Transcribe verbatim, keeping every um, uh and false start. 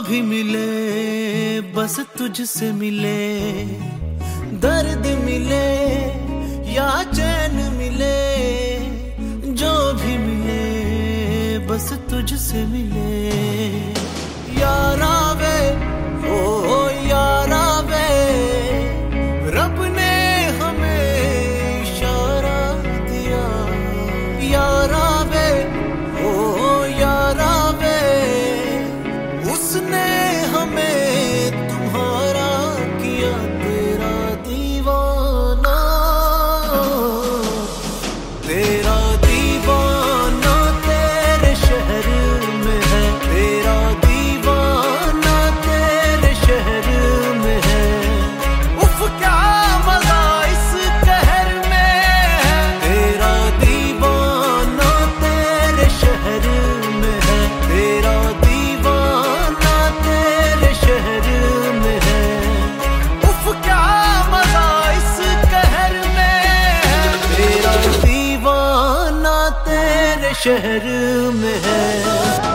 भी मिले बस तुझसे मिले, दर्द मिले या चैन मिले, जो भी मिले बस तुझसे मिले। यारा वे ओ यारा वे, रब ने हमें इशारा दिया। यारा वे ओ यारा वे, उसने हमें तुम्हारा किया तेरा दीवाना। तेरा दीवाना तेरे शहर में है, तेरा दीवाना तेरे शहर में है। उफ क्या मजा इस कहर में है। तेरा दीवाना तेरे शहर में है, तेरा दीवाना तेरे शहर में है। उफ क्या मजा इस कहर में है। तेरा दीवाना तेरे शहर में है।